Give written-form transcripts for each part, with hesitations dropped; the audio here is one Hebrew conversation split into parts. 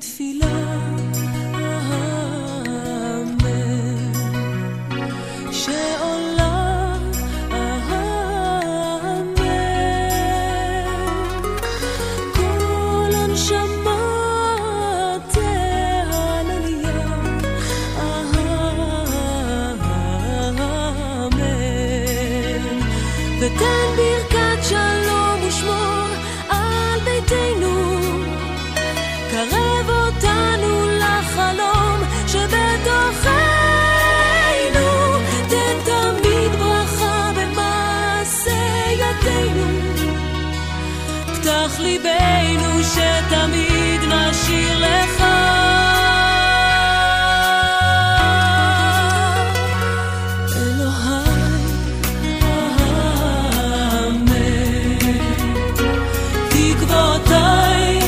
בתפילה, אמן, שעולה, אמן, כל הנשמה תהלליה, אמן, ותן ברכת שלום ושמור על ביתנו, קרב אותנו לחלום שבתוכנו, תן תמיד ברכה במעשה ידינו, פתח ליבנו שתמיד נשיר לך, אלוהי, אמן, תקוותיי,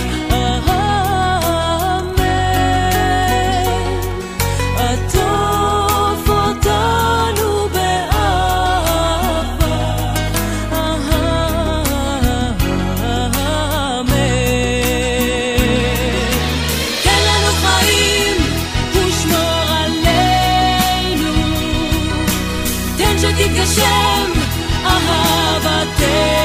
תתגשם אהבתנו.